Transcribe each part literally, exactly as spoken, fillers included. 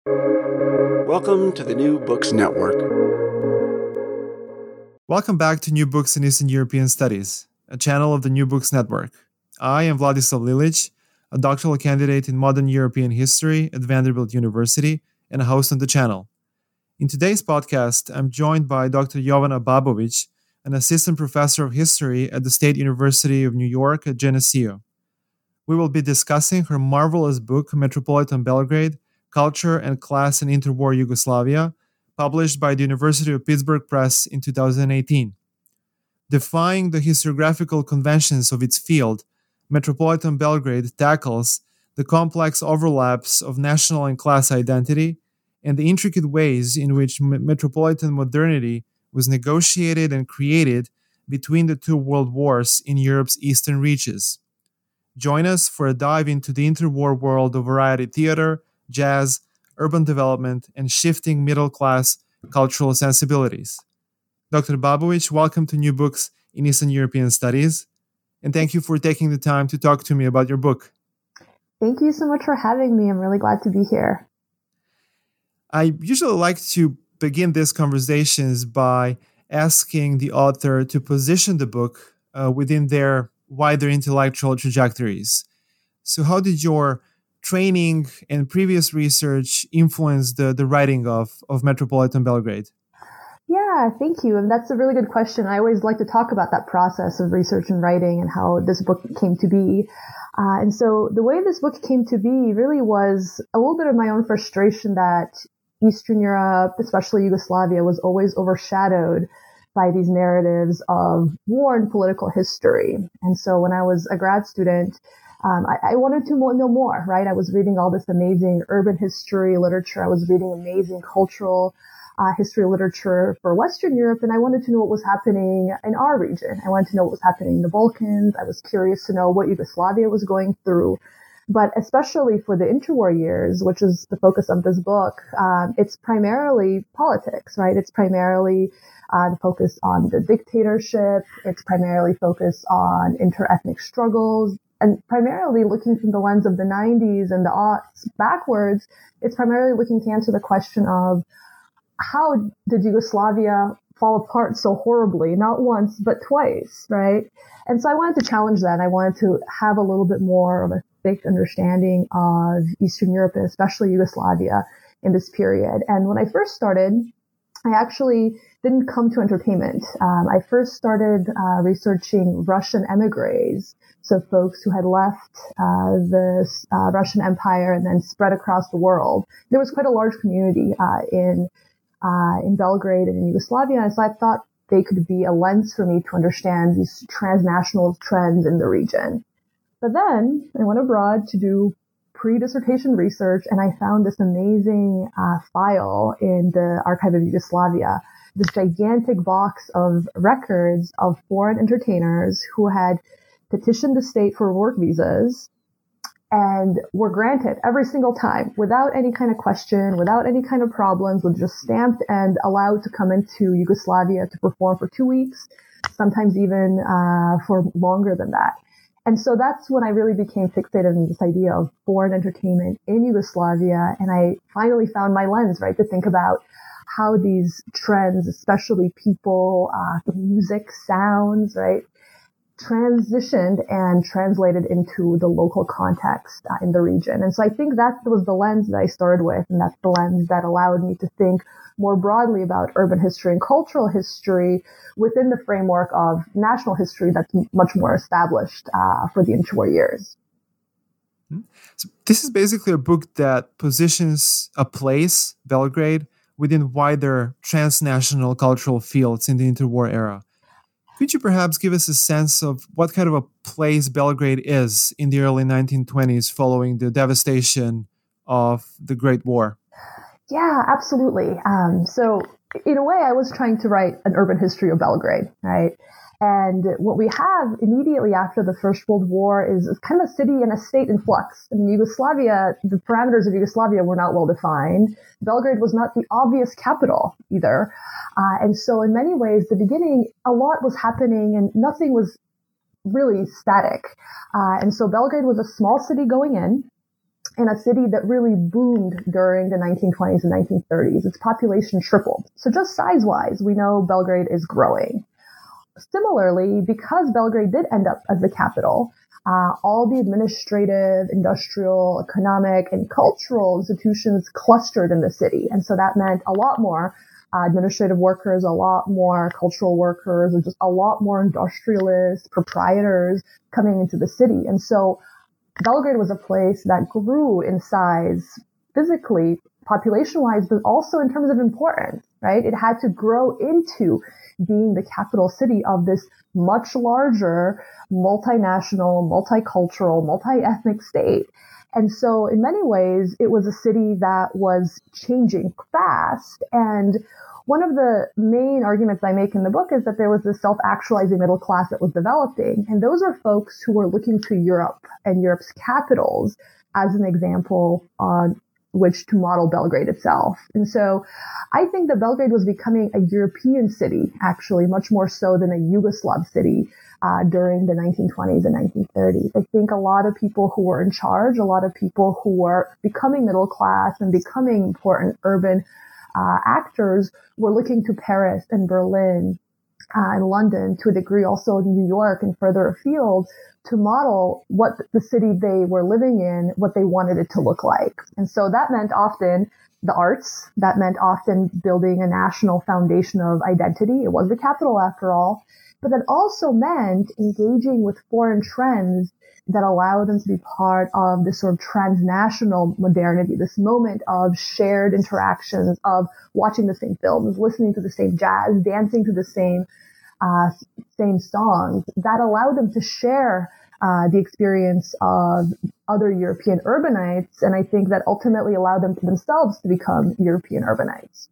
Welcome to the New Books Network. Welcome back to New Books in Eastern European Studies, a channel of the New Books Network. I am Vladislav Lilic, a doctoral candidate in modern European history at Vanderbilt University and a host on the channel. In today's podcast, I'm joined by Doctor Jovana Babovic, an assistant professor of history at the State University of New York at Geneseo. We will be discussing her marvelous book, Metropolitan Belgrade, Culture and Class in Interwar Yugoslavia, published by the University of Pittsburgh Press in two thousand eighteen. Defying the historiographical conventions of its field, Metropolitan Belgrade tackles the complex overlaps of national and class identity and the intricate ways in which metropolitan modernity was negotiated and created between the two world wars in Europe's eastern reaches. Join us for a dive into the interwar world of variety theater, jazz, urban development, and shifting middle-class cultural sensibilities. Doctor Babovic, welcome to New Books in Eastern European Studies, and thank you for taking the time to talk to me about your book. Thank you so much for having me. I'm really glad to be here. I usually like to begin these conversations by asking the author to position the book uh, within their wider intellectual trajectories. So how did your training and previous research influence the, the writing of, of Metropolitan Belgrade? Yeah, thank you. And that's a really good question. I always like to talk about that process of research and writing and how this book came to be. Uh, and so the way this book came to be really was a little bit of my own frustration that Eastern Europe, especially Yugoslavia, was always overshadowed by these narratives of war and political history. And so when I was a grad student, Um, I, I wanted to know more, right? I was reading all this amazing urban history literature. I was reading amazing cultural uh, history literature for Western Europe, and I wanted to know what was happening in our region. I wanted to know what was happening in the Balkans. I was curious to know what Yugoslavia was going through. But especially for the interwar years, which is the focus of this book, um, it's primarily politics, right? It's primarily uh, the focus on the dictatorship. It's primarily focused on inter-ethnic struggles. And primarily looking from the lens of the nineties and the aughts backwards, it's primarily looking to answer the question of how did Yugoslavia fall apart so horribly, not once, but twice, right? And so I wanted to challenge that. I wanted to have a little bit more of a thick understanding of Eastern Europe, and especially Yugoslavia in this period. And when I first started, I actually didn't come to entertainment. Um, I first started uh, researching Russian emigres. So folks who had left uh, the uh, Russian Empire and then spread across the world. There was quite a large community uh, in uh, in Belgrade and in Yugoslavia, and so I thought they could be a lens for me to understand these transnational trends in the region. But then I went abroad to do pre-dissertation research, and I found this amazing uh, file in the Archive of Yugoslavia, this gigantic box of records of foreign entertainers who had petitioned the state for work visas and were granted every single time without any kind of question, without any kind of problems, were just stamped and allowed to come into Yugoslavia to perform for two weeks, sometimes even uh, for longer than that. And so that's when I really became fixated on this idea of foreign entertainment in Yugoslavia. And I finally found my lens, right, to think about how these trends, especially people, uh, the music, sounds, right, transitioned and translated into the local context uh, in the region. And so I think that was the lens that I started with, and that's the lens that allowed me to think more broadly about urban history and cultural history within the framework of national history that's m- much more established uh, for the interwar years. So this is basically a book that positions a place, Belgrade, within wider transnational cultural fields in the interwar era. Could you perhaps give us a sense of what kind of a place Belgrade is in the early nineteen twenties following the devastation of the Great War? Yeah, absolutely. Um, so in a way, I was trying to write an urban history of Belgrade, right? And what we have immediately after the First World War is, is kind of a city and a state in flux. I mean, Yugoslavia, the parameters of Yugoslavia were not well defined. Belgrade was not the obvious capital either. Uh, and so in many ways, the beginning, a lot was happening and nothing was really static. Uh, and so Belgrade was a small city going in. in a city that really boomed during the nineteen twenties and nineteen thirties. Its population tripled. So just size-wise, we know Belgrade is growing. Similarly, because Belgrade did end up as the capital, uh, all the administrative, industrial, economic, and cultural institutions clustered in the city. And so that meant a lot more uh, administrative workers, a lot more cultural workers, and just a lot more industrialists, proprietors coming into the city. And so Belgrade was a place that grew in size physically, population-wise, but also in terms of importance, right? It had to grow into being the capital city of this much larger, multinational, multicultural, multi-ethnic state. And so in many ways, it was a city that was changing fast. And one of the main arguments I make in the book is that there was this self-actualizing middle class that was developing. And those are folks who were looking to Europe and Europe's capitals as an example on which to model Belgrade itself. And so I think that Belgrade was becoming a European city, actually, much more so than a Yugoslav city uh, during the nineteen twenties and nineteen thirties. I think a lot of people who were in charge, a lot of people who were becoming middle class and becoming important urban uh, actors were looking to Paris and Berlin uh, and London, to a degree also New York and further afield, to model what the city they were living in, what they wanted it to look like. And so that meant often the arts, that meant often building a national foundation of identity. It was the capital after all, but that also meant engaging with foreign trends that allow them to be part of this sort of transnational modernity, this moment of shared interactions, of watching the same films, listening to the same jazz, dancing to the same Uh, same songs that allow them to share uh, the experience of other European urbanites, and I think that ultimately allow them to themselves to become European urbanites.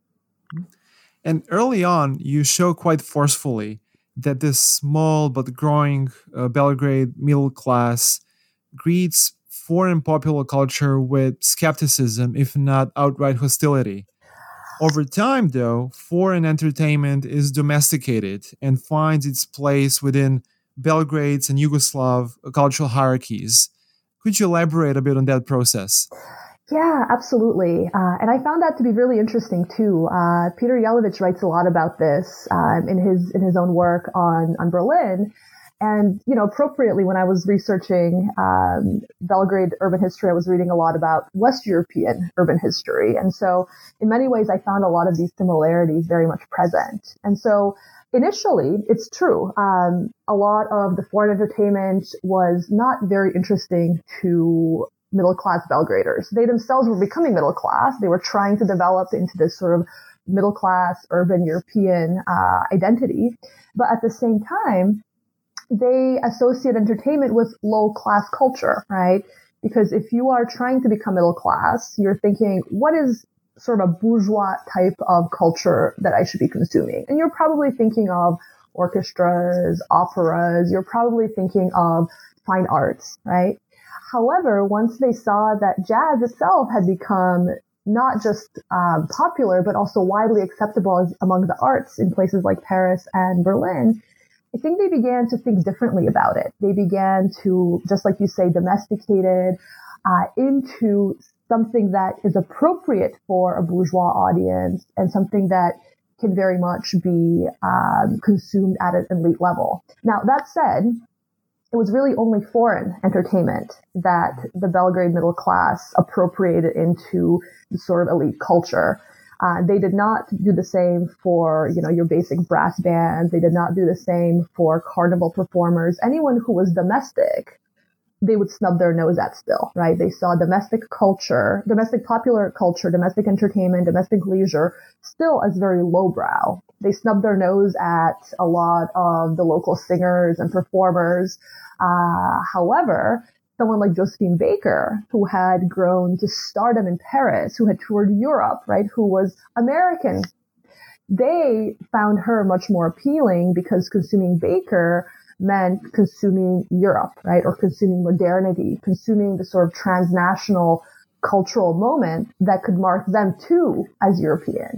And early on, you show quite forcefully that this small but growing uh, Belgrade middle class greets foreign popular culture with skepticism, if not outright hostility. Over time, though, foreign entertainment is domesticated and finds its place within Belgrade's and Yugoslav cultural hierarchies. Could you elaborate a bit on that process? Yeah, absolutely. Uh, and I found that to be really interesting, too. Uh, Peter Yelovich writes a lot about this um, in his in his own work on, on Berlin. And, you know, appropriately, when I was researching um, Belgrade urban history, I was reading a lot about West European urban history. And so in many ways, I found a lot of these similarities very much present. And so initially, it's true. Um, a lot of the foreign entertainment was not very interesting to middle-class Belgraders. They themselves were becoming middle class. They were trying to develop into this sort of middle-class urban European uh, identity. But at the same time, they associate entertainment with low-class culture, right? Because if you are trying to become middle class, you're thinking, what is sort of a bourgeois type of culture that I should be consuming? And you're probably thinking of orchestras, operas, you're probably thinking of fine arts, right? However, once they saw that jazz itself had become not just um, popular, but also widely acceptable as, among the arts in places like Paris and Berlin, I think they began to think differently about it. They began to, just like you say, domesticate it uh, into something that is appropriate for a bourgeois audience and something that can very much be um, consumed at an elite level. Now, that said, it was really only foreign entertainment that the Belgrade middle class appropriated into the sort of elite culture. Uh, they did not do the same for, you know, your basic brass bands. They did not do the same for carnival performers. Anyone who was domestic, they would snub their nose at still, right? They saw domestic culture, domestic popular culture, domestic entertainment, domestic leisure still as very lowbrow. They snubbed their nose at a lot of the local singers and performers. Uh, however, someone like Josephine Baker, who had grown to stardom in Paris, who had toured Europe, right, who was American, they found her much more appealing because consuming Baker meant consuming Europe, right, or consuming modernity, consuming the sort of transnational cultural moment that could mark them too as European.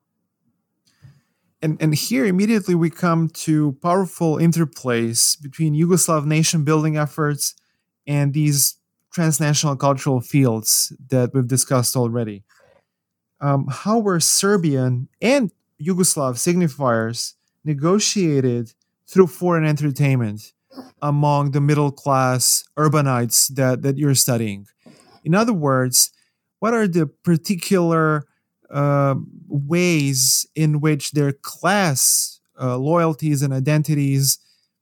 And, and here immediately we come to powerful interplays between Yugoslav nation building efforts and these transnational cultural fields that we've discussed already. Um, how were Serbian and Yugoslav signifiers negotiated through foreign entertainment among the middle class urbanites that, that you're studying? In other words, what are the particular uh, ways in which their class uh, loyalties and identities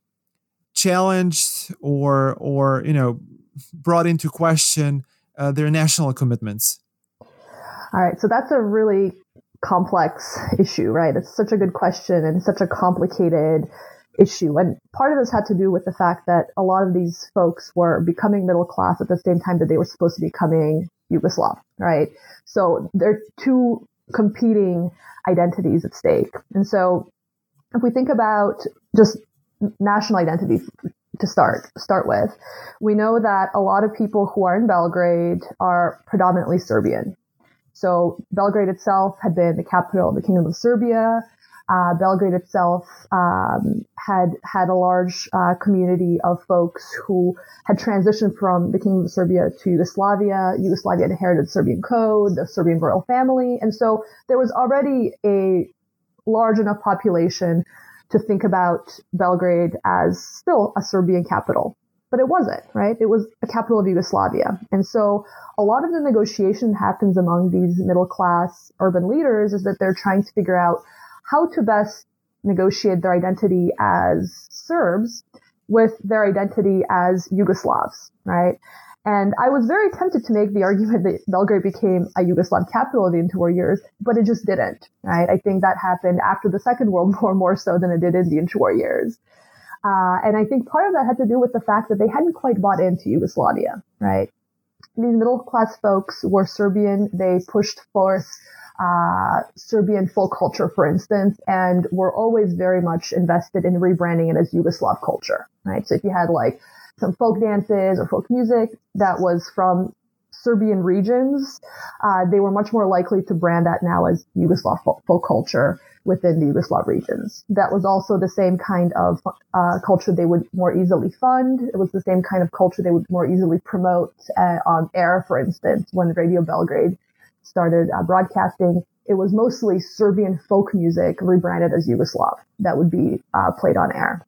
challenged or or you know brought into question uh, their national commitments? All right, so that's a really complex issue, right? It's such a good question and such a complicated issue. And part of this had to do with the fact that a lot of these folks were becoming middle class at the same time that they were supposed to be becoming Yugoslav, right? So there are two competing identities at stake. And so if we think about just national identity to start start with, we know that a lot of people who are in Belgrade are predominantly Serbian. So Belgrade itself had been the capital of the Kingdom of Serbia. Uh, Belgrade itself um, had had a large uh, community of folks who had transitioned from the Kingdom of Serbia to Yugoslavia. Yugoslavia inherited Serbian code, the Serbian royal family. And so there was already a large enough population to think about Belgrade as still a Serbian capital. But it wasn't, right? It was a capital of Yugoslavia. And so a lot of the negotiation happens among these middle class urban leaders is that they're trying to figure out how to best negotiate their identity as Serbs with their identity as Yugoslavs, right? And I was very tempted to make the argument that Belgrade became a Yugoslav capital of the interwar years, but it just didn't, right? I think that happened after the Second World War more so than it did in the interwar years. Uh, and I think part of that had to do with the fact that they hadn't quite bought into Yugoslavia, right? These middle class folks were Serbian. They pushed forth uh, Serbian folk culture, for instance, and were always very much invested in rebranding it as Yugoslav culture, right? So if you had like some folk dances or folk music that was from Serbian regions, uh, they were much more likely to brand that now as Yugoslav folk, folk culture within the Yugoslav regions. That was also the same kind of uh, culture they would more easily fund. It was the same kind of culture they would more easily promote uh, on air, for instance, when Radio Belgrade started uh, broadcasting. It was mostly Serbian folk music rebranded as Yugoslav that would be uh, played on air.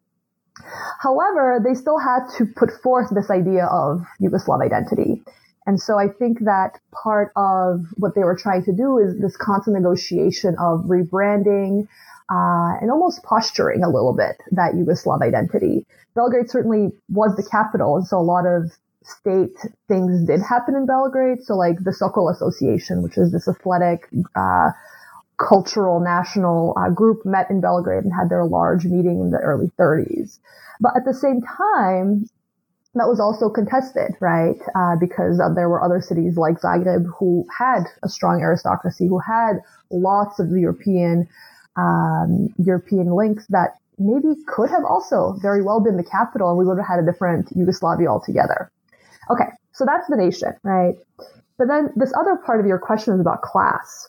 However, they still had to put forth this idea of Yugoslav identity. And so I think that part of what they were trying to do is this constant negotiation of rebranding uh, and almost posturing a little bit that Yugoslav identity. Belgrade certainly was the capital, and so a lot of state things did happen in Belgrade. So like the Sokol Association, which is this athletic uh cultural national uh, group, met in Belgrade and had their large meeting in the early thirties. But at the same time, that was also contested, right? Uh, because uh, there were other cities like Zagreb who had a strong aristocracy, who had lots of European, um, European links that maybe could have also very well been the capital, and we would have had a different Yugoslavia altogether. Okay. So that's the nation, right? But then this other part of your question is about class.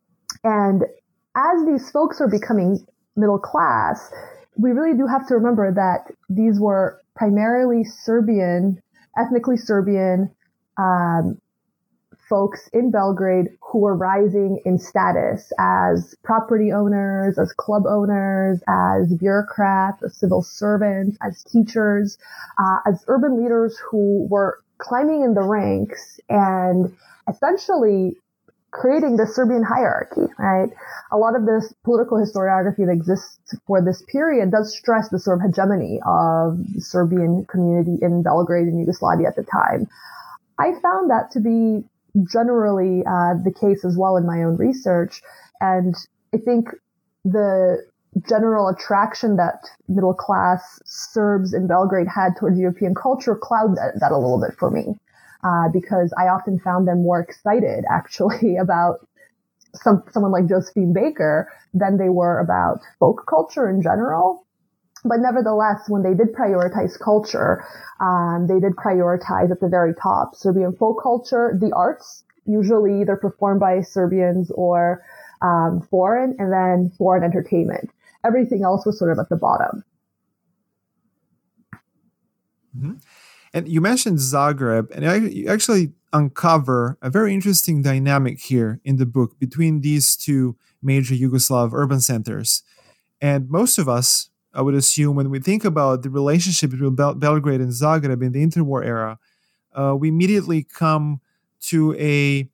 And as these folks are becoming middle class, we really do have to remember that these were primarily Serbian, ethnically Serbian um, folks in Belgrade who were rising in status as property owners, as club owners, as bureaucrats, as civil servants, as teachers, uh, as urban leaders who were climbing in the ranks and essentially creating the Serbian hierarchy, right? A lot of this political historiography that exists for this period does stress the sort of hegemony of the Serbian community in Belgrade and Yugoslavia at the time. I found that to be generally uh, the case as well in my own research. And I think the general attraction that middle class Serbs in Belgrade had towards European culture clouded that, that a little bit for me. Uh, because I often found them more excited, actually, about some, someone like Josephine Baker than they were about folk culture in general. But nevertheless, when they did prioritize culture, um, they did prioritize at the very top Serbian folk culture, the arts, usually either performed by Serbians or um, foreign, and then foreign entertainment. Everything else was sort of at the bottom. Mm-hmm. And you mentioned Zagreb, and I, you actually uncover a very interesting dynamic here in the book between these two major Yugoslav urban centers. And most of us, I would assume, when we think about the relationship between Bel- Belgrade and Zagreb in the interwar era, uh, we immediately come to a,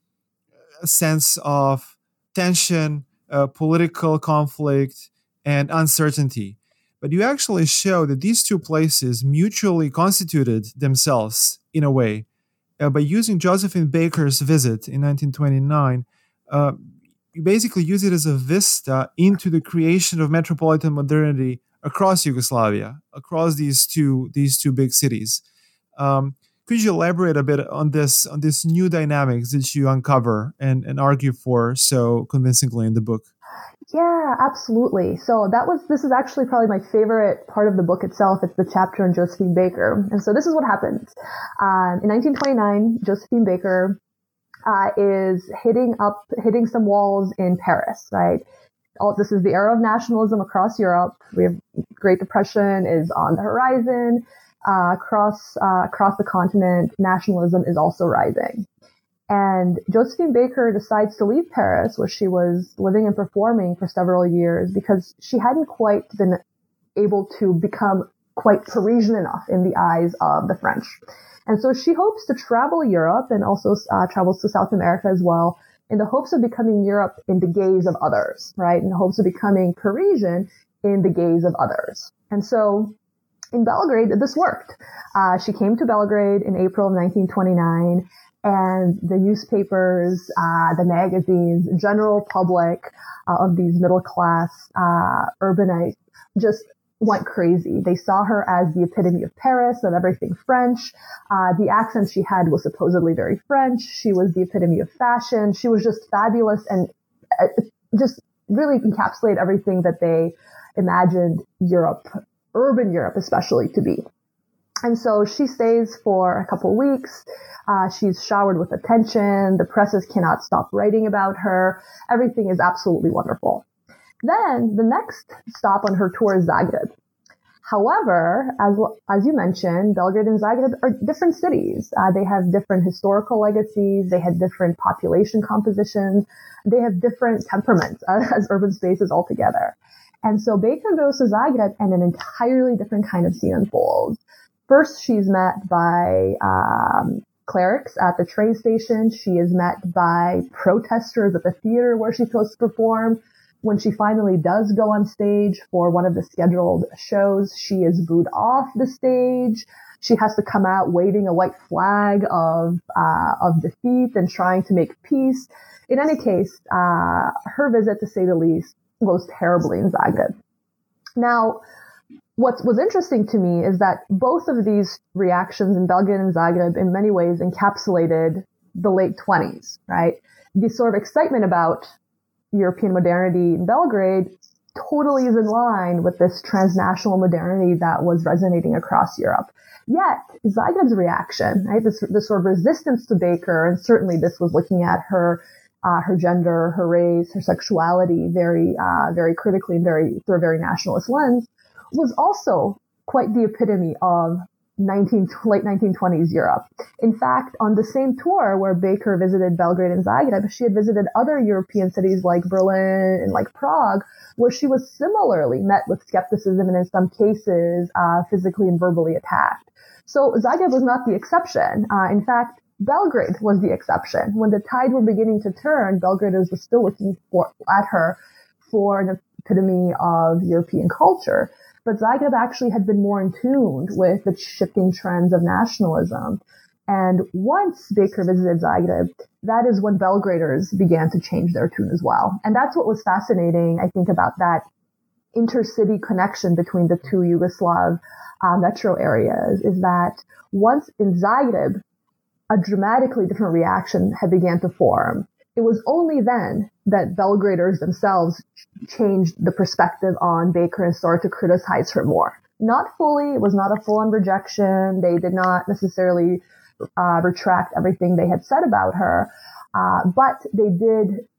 a sense of tension, uh, political conflict, and uncertainty. But you actually show that these two places mutually constituted themselves in a way. Uh, by using Josephine Baker's visit in nineteen twenty-nine, uh, you basically use it as a vista into the creation of metropolitan modernity across Yugoslavia, across these two these two big cities. Um, could you elaborate a bit on this on this new dynamics that you uncover and, and argue for so convincingly in the book? Yeah, absolutely. So that was, this is actually probably my favorite part of the book itself. It's the chapter on Josephine Baker. And so this is what happened. Um, in nineteen twenty-nine, Josephine Baker uh, is hitting up, hitting some walls in Paris, right? All, this is the era of nationalism across Europe. We have Great Depression is on the horizon. Uh, across, uh, across the continent, nationalism is also rising. And Josephine Baker decides to leave Paris, where she was living and performing for several years, because she hadn't quite been able to become quite Parisian enough in the eyes of the French. And so she hopes to travel Europe and also uh, travels to South America as well, in the hopes of becoming Europe in the gaze of others, right? In the hopes of becoming Parisian in the gaze of others. And so in Belgrade, this worked. Uh, she came to Belgrade in April of nineteen twenty-nine. And the newspapers, uh, the magazines, general public uh, of these middle-class uh, urbanites just went crazy. They saw her as the epitome of Paris, of everything French. Uh, the accent she had was supposedly very French. She was the epitome of fashion. She was just fabulous and uh, just really encapsulated everything that they imagined Europe, urban Europe especially, to be. And so she stays for a couple weeks. Uh, she's showered with attention. The presses cannot stop writing about her. Everything is absolutely wonderful. Then the next stop on her tour is Zagreb. However, as as you mentioned, Belgrade and Zagreb are different cities. Uh, they have different historical legacies. They had different population compositions. They have different temperaments uh, as urban spaces altogether. And so Baker goes to Zagreb and an entirely different kind of scene unfolds. First, she's met by um, clerics at the train station. She is met by protesters at the theater where she's supposed to perform. When she finally does go on stage for one of the scheduled shows, she is booed off the stage. She has to come out waving a white flag of uh, of defeat and trying to make peace. In any case, uh, her visit, to say the least, goes terribly in Zagreb. Now, what was interesting to me is that both of these reactions in Belgrade and Zagreb in many ways encapsulated the late twenties, right? The sort of excitement about European modernity in Belgrade totally is in line with this transnational modernity that was resonating across Europe. Yet, Zagreb's reaction, right, this, this sort of resistance to Baker, and certainly this was looking at her Uh, her gender, her race, her sexuality very, uh, very critically and very, through a very nationalist lens, was also quite the epitome of nineteen, late nineteen twenties Europe. In fact, on the same tour where Baker visited Belgrade and Zagreb, she had visited other European cities like Berlin and like Prague, where she was similarly met with skepticism and in some cases, uh, physically and verbally attacked. So Zagreb was not the exception. Uh, in fact, Belgrade was the exception. When the tide were beginning to turn, Belgraders were still looking for, at her for an epitome of European culture. But Zagreb actually had been more in tune with the shifting trends of nationalism. And once Baker visited Zagreb, that is when Belgraders began to change their tune as well. And that's what was fascinating, I think, about that intercity connection between the two Yugoslav uh, metro areas, is that once in Zagreb, a dramatically different reaction had began to form. It was only then that Belgraders themselves changed the perspective on Baker and started to criticize her more. Not fully, it was not a full-on rejection. They did not necessarily uh, retract everything they had said about her, uh, but they did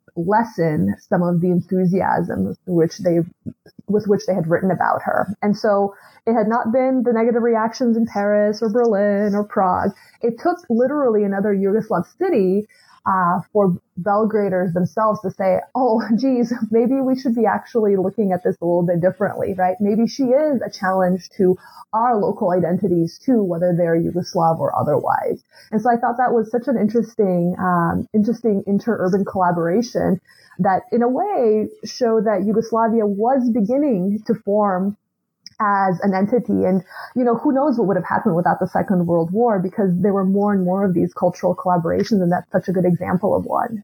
lessen some of the enthusiasm which they with which they had written about her. And so it had not been the negative reactions in Paris or Berlin or Prague. It took literally another Yugoslav city uh, for Belgraders themselves to say, oh, geez, maybe we should be actually looking at this a little bit differently, right? Maybe she is a challenge to our local identities too, whether they're Yugoslav or otherwise. And so I thought that was such an interesting, um, interesting inter-urban collaboration that in a way showed that Yugoslavia was beginning to form as an entity. And, you know, who knows what would have happened without the Second World War, because there were more and more of these cultural collaborations, and that's such a good example of one.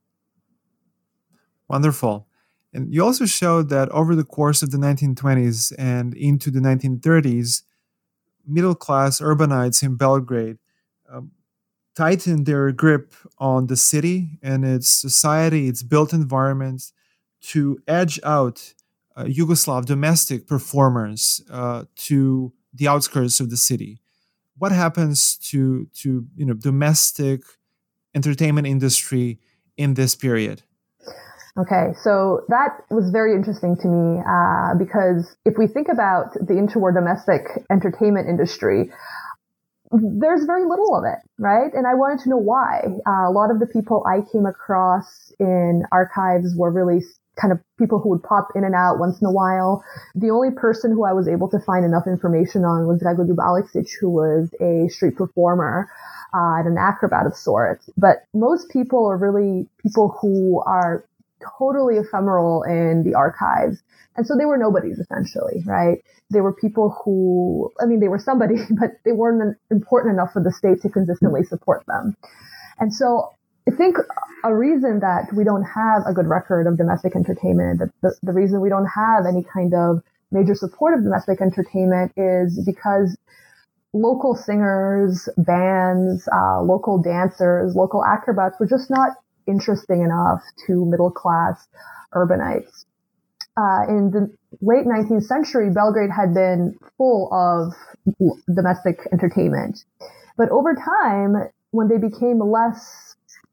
Wonderful. And you also showed that over the course of the nineteen twenties and into the nineteen thirties, middle-class urbanites in Belgrade um, tightened their grip on the city and its society, its built environment, to edge out uh, Yugoslav domestic performers uh, to the outskirts of the city. What happens to to you know domestic entertainment industry in this period? Okay, so that was very interesting to me uh, because if we think about the interwar domestic entertainment industry, there's very little of it, right? And I wanted to know why. Uh, a lot of the people I came across in archives were really kind of people who would pop in and out once in a while. The only person who I was able to find enough information on was Dragoljub Aleksic, who was a street performer uh, and an acrobat of sorts. But most people are really people who are totally ephemeral in the archives. And so they were nobodies, essentially, right? They were people who, I mean, they were somebody, but they weren't important enough for the state to consistently support them. And so I think a reason that we don't have a good record of domestic entertainment, that the, the reason we don't have any kind of major support of domestic entertainment is because local singers, bands, uh, local dancers, local acrobats were just not interesting enough to middle-class urbanites. Uh, in the late nineteenth century, Belgrade had been full of domestic entertainment. But over time, when they became less,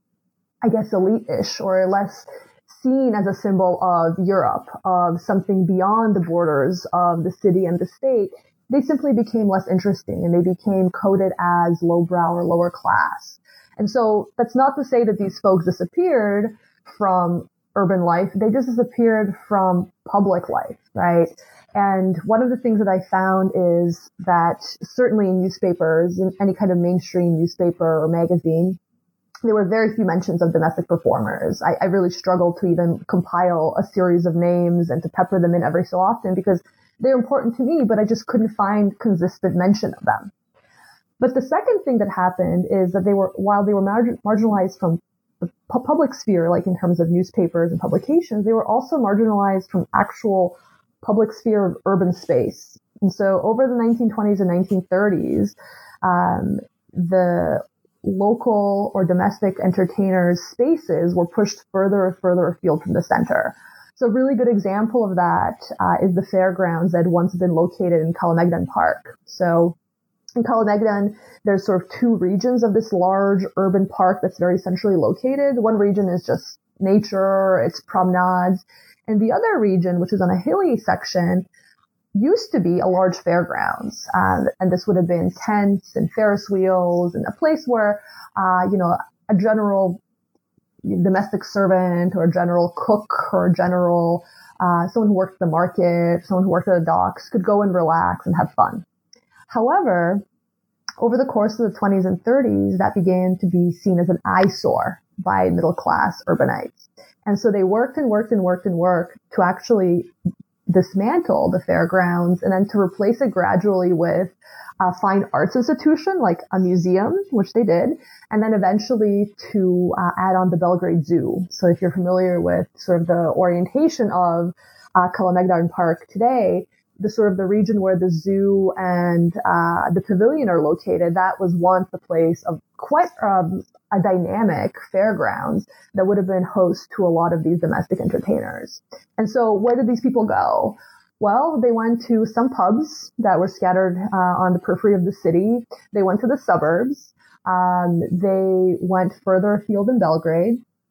I guess, elite-ish or less seen as a symbol of Europe, of something beyond the borders of the city and the state, they simply became less interesting and they became coded as lowbrow or lower class. And so that's not to say that these folks disappeared from urban life. They just disappeared from public life, right? And one of the things that I found is that certainly in newspapers, in any kind of mainstream newspaper or magazine, there were very few mentions of domestic performers. I, I really struggled to even compile a series of names and to pepper them in every so often because they're important to me, but I just couldn't find consistent mention of them. But the second thing that happened is that they were, while they were mar- marginalized from the pu- public sphere, like in terms of newspapers and publications, they were also marginalized from actual public sphere of urban space. And so over the nineteen twenties and nineteen thirties, um, the local or domestic entertainers' spaces were pushed further and further afield from the center. So a really good example of that uh, is the fairgrounds that had once been located in Kalemegdan Park. So in Kalemegdan, there's sort of two regions of this large urban park that's very centrally located. One region is just nature, it's promenades. And the other region, which is on a hilly section, used to be a large fairgrounds. Uh, and this would have been tents and Ferris wheels and a place where, uh, you know, a general domestic servant or a general cook or a general, uh, someone who worked at the market, someone who worked at the docks could go and relax and have fun. However, over the course of the twenties and thirties, that began to be seen as an eyesore by middle-class urbanites. And so they worked and worked and worked and worked to actually dismantle the fairgrounds and then to replace it gradually with a fine arts institution like a museum, which they did, and then eventually to uh, add on the Belgrade Zoo. So if you're familiar with sort of the orientation of uh, Kalemegdan Park today, the sort of the region where the zoo and uh, the pavilion are located, that was once the place of quite um, a dynamic fairgrounds that would have been host to a lot of these domestic entertainers. And so where did these people go? Well, they went to some pubs that were scattered uh, on the periphery of the city. They went to the suburbs. Um, they went further afield in Belgrade.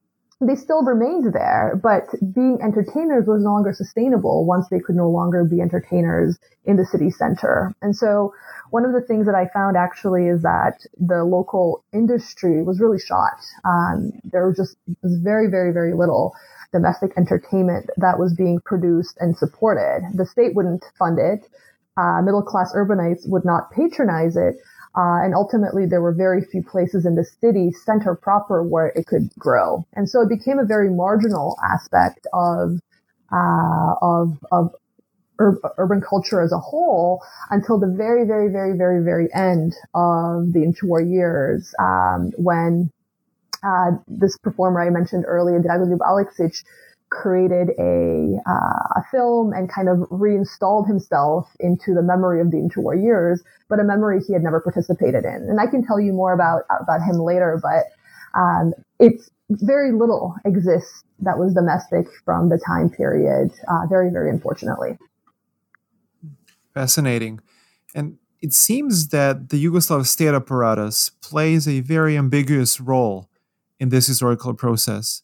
they still remained there, but being entertainers was no longer sustainable once they could no longer be entertainers in the city center. And so one of the things that I found actually is that the local industry was really shot. Um, there was just was very, very, very little domestic entertainment that was being produced and supported. The state wouldn't fund it. Uh, middle-class urbanites would not patronize it. Uh, and ultimately, there were very few places in the city center proper where it could grow. And so it became a very marginal aspect of, uh, of, of ur- urban culture as a whole until the very, very, very, very, very end of the interwar years, um, when, uh, this performer I mentioned earlier, Dragoljub Aleksić, created a, uh, a film and kind of reinstalled himself into the memory of the interwar years, but a memory he had never participated in. And I can tell you more about, about him later, but, um, it's very little exists that was domestic from the time period, uh, very, very unfortunately. Fascinating. And it seems that the Yugoslav state apparatus plays a very ambiguous role in this historical process.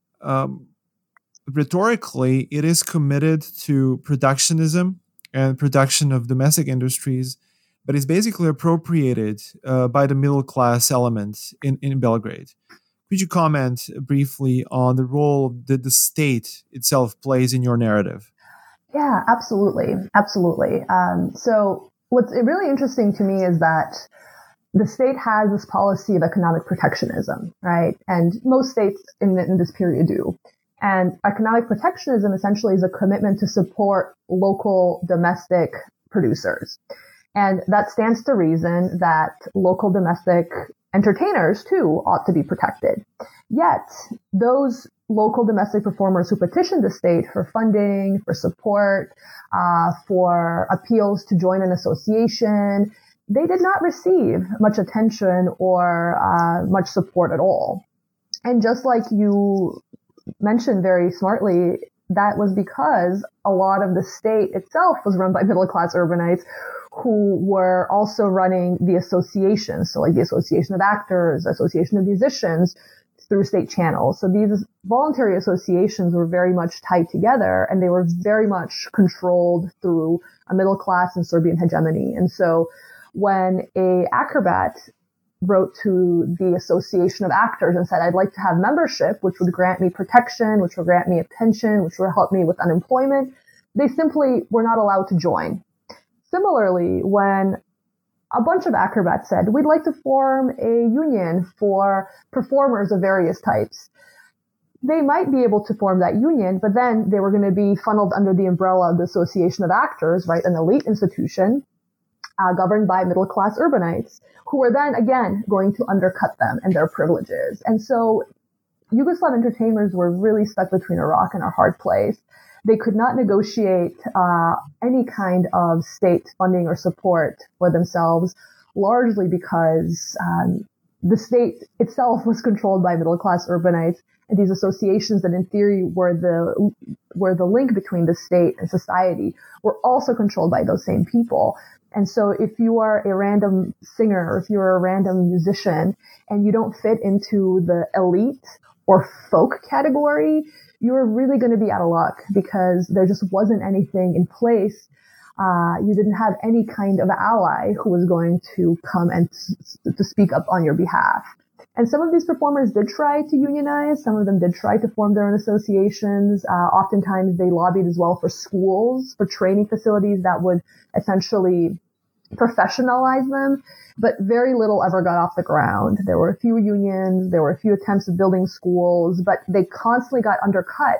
Um, Rhetorically, it is committed to protectionism and production of domestic industries, but is basically appropriated uh, by the middle class element in, in Belgrade. Could you comment briefly on the role that the state itself plays in your narrative? Yeah, absolutely. Absolutely. Um, so what's really interesting to me is that the state has this policy of economic protectionism, right? And most states in, the, in this period do. And economic protectionism essentially is a commitment to support local domestic producers. And that stands to reason that local domestic entertainers too ought to be protected. Yet those local domestic performers who petitioned the state for funding, for support, uh, for appeals to join an association, they did not receive much attention or uh, much support at all. And just like you mentioned very smartly, that was because a lot of the state itself was run by middle-class urbanites who were also running the associations, so like the Association of Actors, Association of Musicians, through state channels. So these voluntary associations were very much tied together, and they were very much controlled through a middle-class and Serbian hegemony. And so when a acrobat wrote to the Association of Actors and said, I'd like to have membership, which would grant me protection, which would grant me a pension, which would help me with unemployment, they simply were not allowed to join. Similarly, when a bunch of acrobats said, we'd like to form a union for performers of various types, they might be able to form that union, but then they were going to be funneled under the umbrella of the Association of Actors, right, an elite institution, Uh, governed by middle-class urbanites, who were then, again, going to undercut them and their privileges. And so Yugoslav entertainers were really stuck between a rock and a hard place. They could not negotiate uh, any kind of state funding or support for themselves, largely because um, the state itself was controlled by middle-class urbanites, and these associations that in theory were the were the link between the state and society were also controlled by those same people. And so if you are a random singer or if you're a random musician and you don't fit into the elite or folk category, you're really going to be out of luck because there just wasn't anything in place. Uh, you didn't have any kind of ally who was going to come and to speak up on your behalf. And some of these performers did try to unionize. Some of them did try to form their own associations. Uh, oftentimes they lobbied as well for schools, for training facilities that would essentially professionalize them. But very little ever got off the ground. There were a few unions. There were a few attempts at building schools, but they constantly got undercut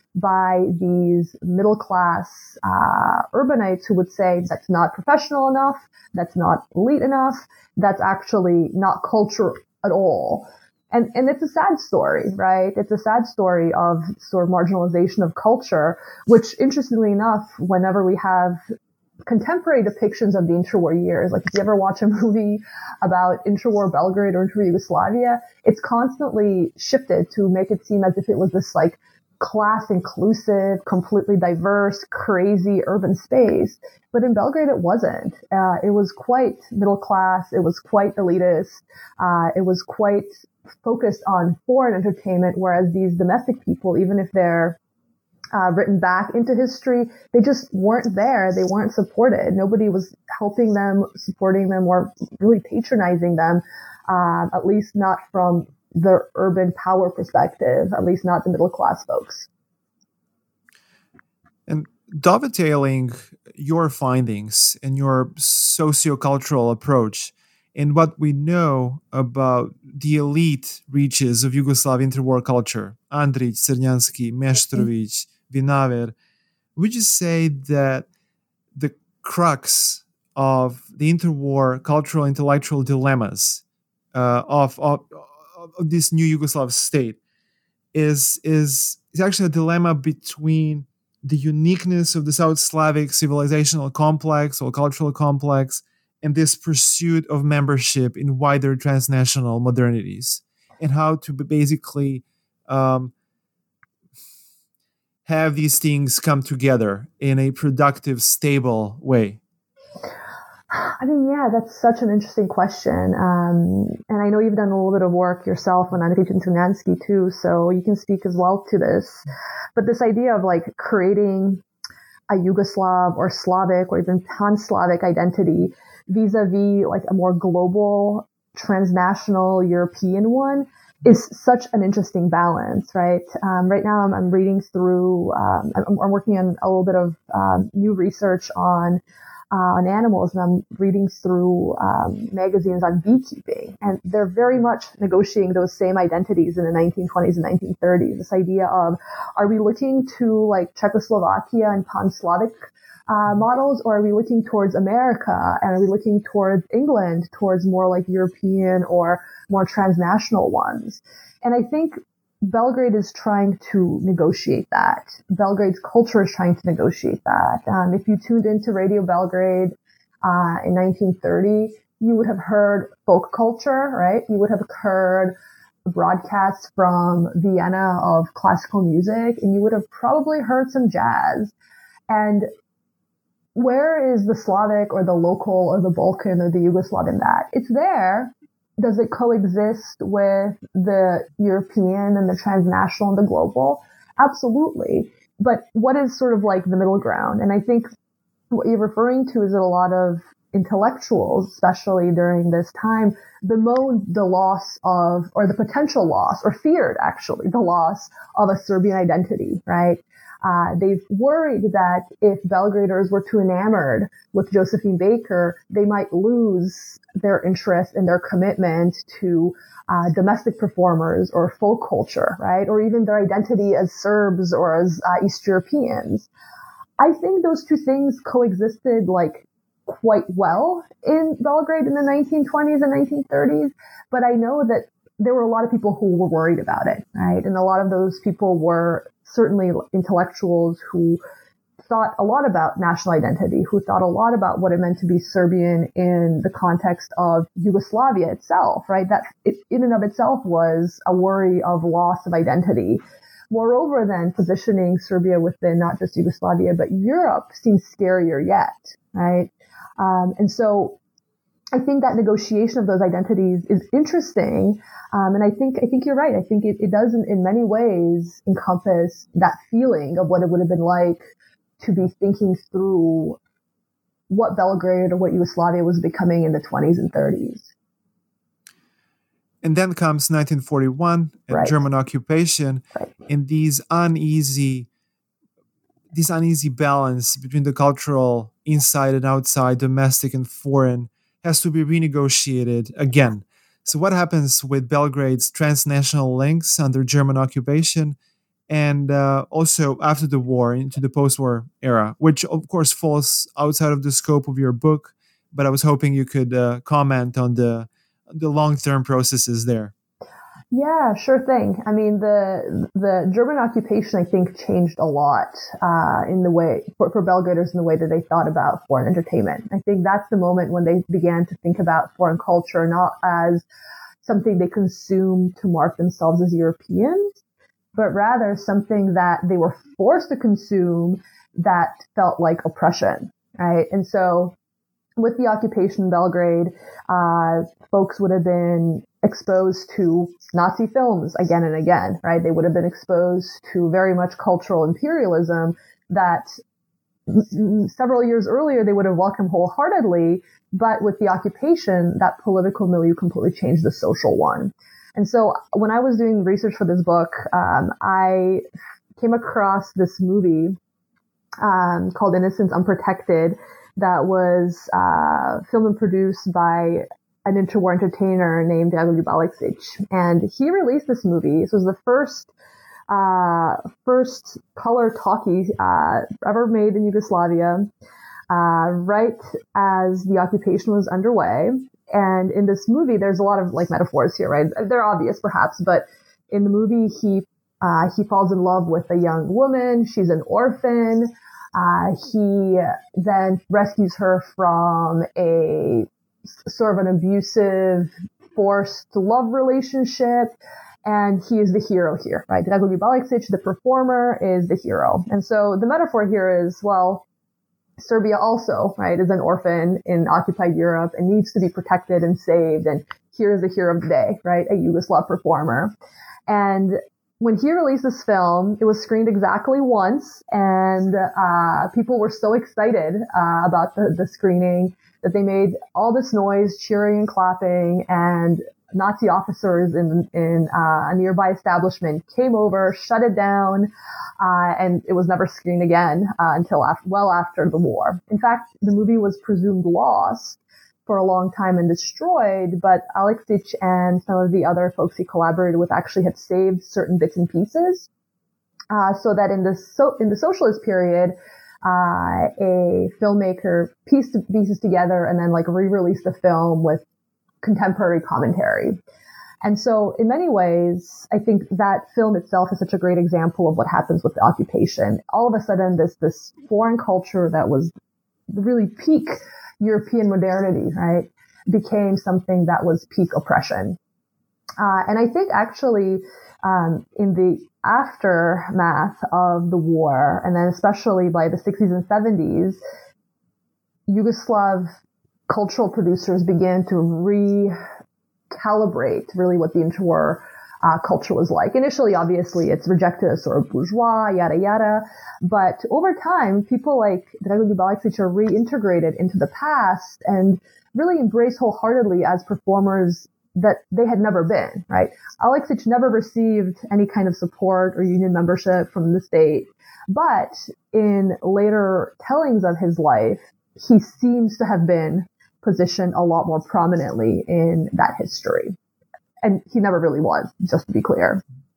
by these middle-class uh, urbanites who would say that's not professional enough, that's not elite enough, that's actually not culture at all. And, and it's a sad story, right? It's a sad story of sort of marginalization of culture, which interestingly enough, whenever we have contemporary depictions of the interwar years, like if you ever watch a movie about interwar Belgrade or interwar Yugoslavia, it's constantly shifted to make it seem as if it was this like class inclusive, completely diverse, crazy urban space. But in Belgrade, it wasn't. Uh, it was quite middle class. It was quite elitist. Uh, it was quite focused on foreign entertainment, whereas these domestic people, even if they're uh, written back into history, they just weren't there. They weren't supported. Nobody was helping them, supporting them, or really patronizing them, uh, at least not from the urban power perspective, at least not the middle class folks. And dovetailing your findings and your sociocultural approach in what we know about the elite reaches of Yugoslav interwar culture, Andrić, Crnjanski, Meštrović, Vinaver, would you say that the crux of the interwar cultural intellectual dilemmas uh, of, of, of this new Yugoslav state is, is, is actually a dilemma between the uniqueness of the South Slavic civilizational complex or cultural complex and this pursuit of membership in wider transnational modernities, and how to basically um, have these things come together in a productive, stable way? I mean, yeah, that's such an interesting question. Um, and I know you've done a little bit of work yourself on Andrić and Crnjanski too, so you can speak as well to this. But this idea of like creating a Yugoslav or Slavic or even pan-Slavic identity vis-a-vis like a more global, transnational European one is such an interesting balance, right? Um, right now I'm, I'm reading through, um, I'm, I'm working on a little bit of um, new research on Uh, on animals, and I'm reading through um, magazines on beekeeping, and they're very much negotiating those same identities in the nineteen twenties and nineteen thirties. This idea of, are we looking to like Czechoslovakia and pan-Slavic uh, models, or are we looking towards America, and are we looking towards England, towards more like European or more transnational ones? And I think Belgrade is trying to negotiate that. Belgrade's culture is trying to negotiate that. Um, if you tuned into Radio Belgrade uh, in nineteen thirty, you would have heard folk culture, right? You would have heard broadcasts from Vienna of classical music, and you would have probably heard some jazz. And where is the Slavic or the local or the Balkan or the Yugoslav in that? It's there. Does it coexist with the European and the transnational and the global? Absolutely. But what is sort of like the middle ground? And I think what you're referring to is that a lot of intellectuals, especially during this time, bemoaned the loss of, or the potential loss, or feared actually the loss of a Serbian identity, right? Uh, they've worried that if Belgraders were too enamored with Josephine Baker, they might lose their interest and their commitment to uh, domestic performers or folk culture, right? Or even their identity as Serbs or as uh, East Europeans. I think those two things coexisted like quite well in Belgrade in the nineteen twenties and nineteen thirties, but I know that there were a lot of people who were worried about it, right? And a lot of those people were certainly intellectuals who thought a lot about national identity, who thought a lot about what it meant to be Serbian in the context of Yugoslavia itself, right? That it, in and of itself was a worry of loss of identity. Moreover, then positioning Serbia within not just Yugoslavia, but Europe seems scarier yet, right? Um, and so I think that negotiation of those identities is interesting. Um, and I think, I think you're right. I think it, it does in, in many ways encompass that feeling of what it would have been like to be thinking through what Belgrade or what Yugoslavia was becoming in the twenties and thirties. And then comes nineteen forty-one and Right. German occupation, Right. and these uneasy, this uneasy balance between the cultural inside and outside, domestic and foreign, has to be renegotiated again. So what happens with Belgrade's transnational links under German occupation, and uh, also after the war into the post-war era, which of course falls outside of the scope of your book, but I was hoping you could uh, comment on the the long-term processes there. Yeah, sure thing. I mean, the the German occupation, I think, changed a lot uh, in the way for, for Belgraders in the way that they thought about foreign entertainment. I think that's the moment when they began to think about foreign culture not as something they consumed to mark themselves as Europeans, but rather something that they were forced to consume that felt like oppression, right? And so with the occupation in Belgrade, uh, folks would have been exposed to Nazi films again and again, right? They would have been exposed to very much cultural imperialism that several years earlier they would have welcomed wholeheartedly, but with the occupation, that political milieu completely changed the social one. And so when I was doing research for this book, um, I came across this movie um, called Innocence Unprotected that was uh, filmed and produced by an interwar entertainer named Dragoljub Aleksic. And he released this movie. This was the first uh, first color talkie uh, ever made in Yugoslavia, uh, right as the occupation was underway. And in this movie, there's a lot of like metaphors here, right? They're obvious perhaps, but in the movie, he uh, he falls in love with a young woman. She's an orphan. Uh, he then rescues her from a sort of an abusive, forced love relationship. And he is the hero here, right? Dragoljub Aleksic, the performer, is the hero. And so the metaphor here is, well, Serbia also, right, is an orphan in occupied Europe and needs to be protected and saved. And here's the hero of the day, right? A Yugoslav performer. And when he released this film, it was screened exactly once. And uh, people were so excited uh, about the, the screening that they made all this noise, cheering and clapping, and Nazi officers in in uh, a nearby establishment came over, shut it down, uh, and it was never screened again uh, until after, well after the war. In fact, the movie was presumed lost for a long time and destroyed, but Aleksic and some of the other folks he collaborated with actually had saved certain bits and pieces, uh, so that in the so in the socialist period, uh, a filmmaker pieced pieces together and then like re-released the film with contemporary commentary. And so in many ways, I think that film itself is such a great example of what happens with the occupation. All of a sudden, this, this foreign culture that was really peak European modernity, right, became something that was peak oppression. Uh, and I think actually, um, in the aftermath of the war, and then especially by the sixties and seventies, Yugoslav cultural producers began to recalibrate really what the interwar uh, culture was like. Initially, obviously, it's rejected as sort of bourgeois, yada, yada. But over time, people like Dragoljub Aleksic are reintegrated into the past and really embraced wholeheartedly as performers that they had never been, right? Aleksic never received any kind of support or union membership from the state. But in later tellings of his life, he seems to have been positioned a lot more prominently in that history. And he never really was, just to be clear.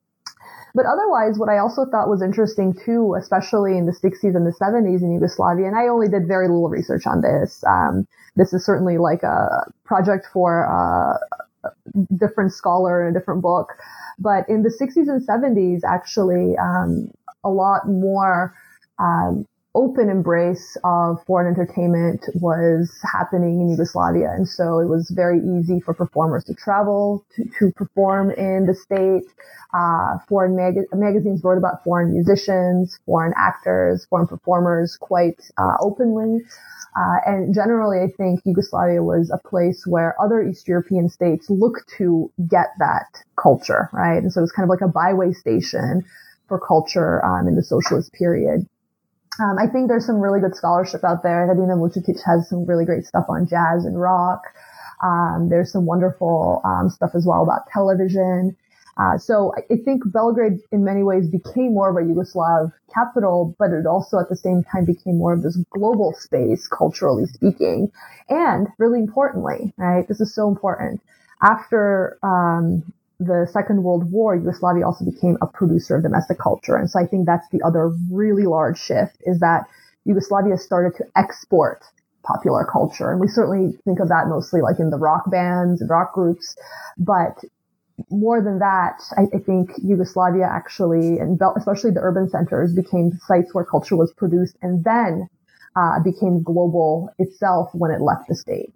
But otherwise, what I also thought was interesting too, especially in the sixties and the seventies in Yugoslavia, and I only did very little research on this. Um, this is certainly like a project for a different scholar in a different book. But in the sixties and seventies, actually, um, a lot more um, open embrace of foreign entertainment was happening in Yugoslavia. And so it was very easy for performers to travel, to, to perform in the state. Uh, foreign mag- magazines wrote about foreign musicians, foreign actors, foreign performers quite uh, openly. Uh, and generally, I think Yugoslavia was a place where other East European states looked to get that culture, right? And so it was kind of like a byway station for culture um, in the socialist period. Um, I think there's some really good scholarship out there. Radina Vučetić has some really great stuff on jazz and rock. Um, there's some wonderful um, stuff as well about television. Uh, so I, I think Belgrade in many ways became more of a Yugoslav capital, but it also at the same time became more of this global space, culturally speaking. And really importantly, right, this is so important, after um the Second World War, Yugoslavia also became a producer of domestic culture. And so I think that's the other really large shift, is that Yugoslavia started to export popular culture. And we certainly think of that mostly like in the rock bands and rock groups. But more than that, I, I think Yugoslavia actually, and especially the urban centers, became sites where culture was produced and then uh, became global itself when it left the state.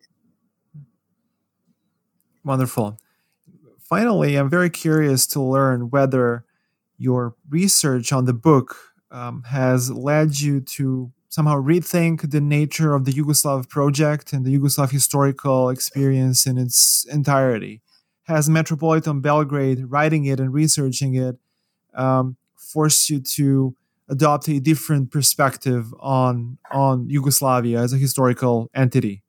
Wonderful. Finally, I'm very curious to learn whether your research on the book um, has led you to somehow rethink the nature of the Yugoslav project and the Yugoslav historical experience in its entirety. has Metropolitan Belgrade writing it and researching it um, forced you to adopt a different perspective on on Yugoslavia as a historical entity?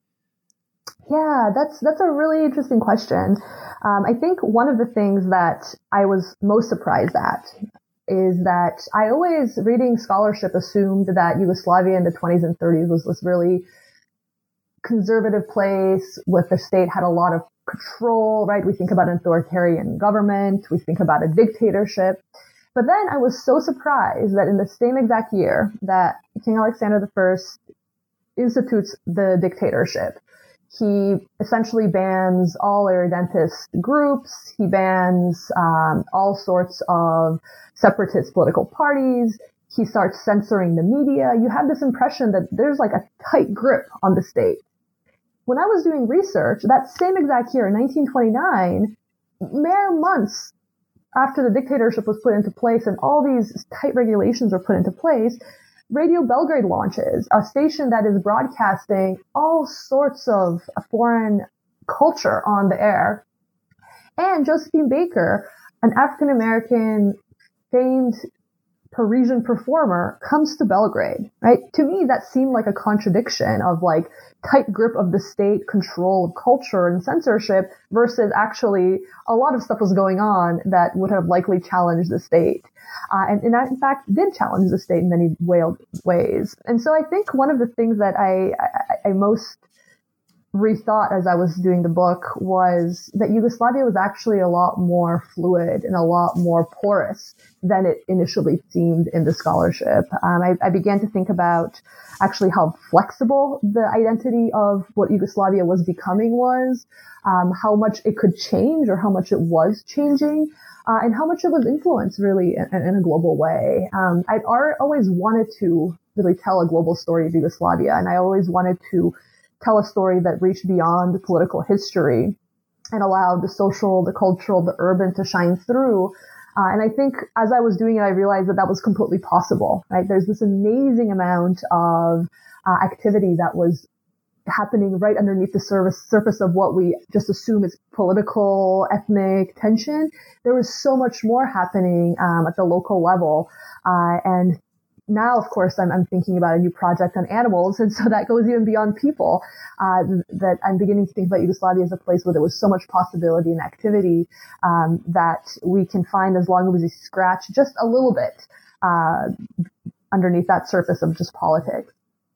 Yeah, that's that's a really interesting question. Um, I think one of the things that I was most surprised at is that I always, reading scholarship, assumed that Yugoslavia in the twenties and thirties was this really conservative place with the state had a lot of control, right? We think about an authoritarian government. We think about a dictatorship. But then I was so surprised that in the same exact year that King Alexander the First institutes the dictatorship, he essentially bans all irredentist groups. He bans um, all sorts of separatist political parties. He starts censoring the media. You have this impression that there's like a tight grip on the state. When I was doing research, that same exact year, in nineteen twenty-nine, mere months after the dictatorship was put into place and all these tight regulations were put into place, Radio Belgrade launches, a station that is broadcasting all sorts of foreign culture on the air. And Josephine Baker, an African-American famed Parisian performer, comes to Belgrade, right? To me, that seemed like a contradiction of like tight grip of the state, control of culture and censorship versus actually a lot of stuff was going on that would have likely challenged the state. Uh, and, and that, in fact, did challenge the state in many ways. And so I think one of the things that I, I, I most rethought as I was doing the book was that Yugoslavia was actually a lot more fluid and a lot more porous than it initially seemed in the scholarship. Um, I, I began to think about actually how flexible the identity of what Yugoslavia was becoming was, um, how much it could change or how much it was changing, uh, and how much it was influenced really in, in a global way. Um, I'd always wanted to really tell a global story of Yugoslavia, and I always wanted to tell a story that reached beyond the political history and allowed the social, the cultural, the urban to shine through. Uh, and I think as I was doing it, I realized that that was completely possible, right? There's this amazing amount of uh, activity that was happening right underneath the surface, surface of what we just assume is political, ethnic tension. There was so much more happening um, at the local level. Uh, and Now, of course, I'm, I'm thinking about a new project on animals, and so that goes even beyond people, uh, that I'm beginning to think about Yugoslavia as a place where there was so much possibility and activity um, that we can find as long as we scratch just a little bit uh, underneath that surface of just politics.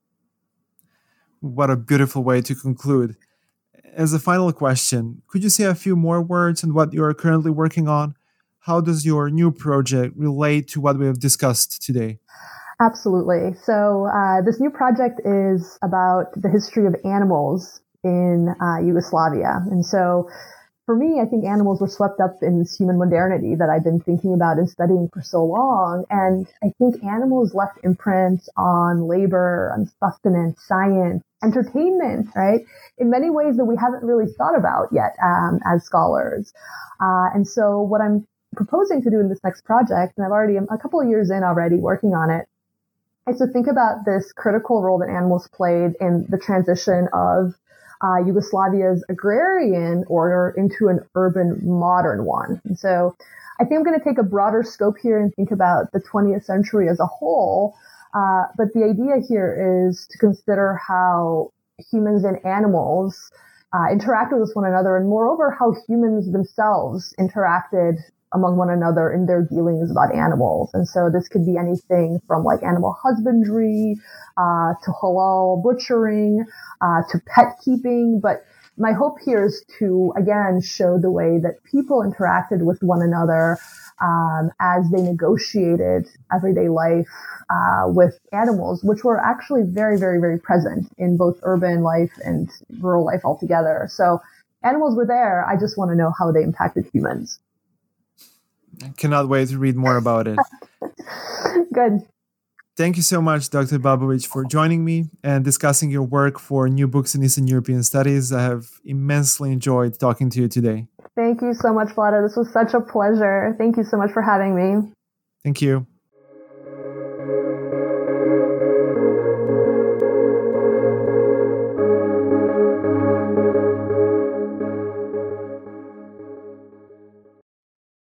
What a beautiful way to conclude. As a final question, could you say a few more words on what you are currently working on? How does your new project relate to what we have discussed today? Absolutely. So uh, this new project is about the history of animals in uh, Yugoslavia. And so for me, I think animals were swept up in this human modernity that I've been thinking about and studying for so long. And I think animals left imprints on labor, on sustenance, science, entertainment, right? In many ways that we haven't really thought about yet um, as scholars. Uh, and so what I'm proposing to do in this next project, and I've already, I'm a couple of years in already working on it, is to think about this critical role that animals played in the transition of uh, Yugoslavia's agrarian order into an urban modern one. And so I think I'm going to take a broader scope here and think about the twentieth century as a whole. Uh, but the idea here is to consider how humans and animals uh, interacted with one another, and moreover, how humans themselves interacted among one another in their dealings about animals. And so this could be anything from like animal husbandry, uh, to halal butchering, uh, to pet keeping. But my hope here is to, again, show the way that people interacted with one another, um, as they negotiated everyday life, uh, with animals, which were actually very, very, very present in both urban life and rural life altogether. So animals were there. I just want to know how they impacted humans. I cannot wait to read more about it. Good. Thank you so much, Doctor Babovic, for joining me and discussing your work for New Books in Eastern European Studies. I have immensely enjoyed talking to you today. Thank you so much, Vlada. This was such a pleasure. Thank you so much for having me. Thank you.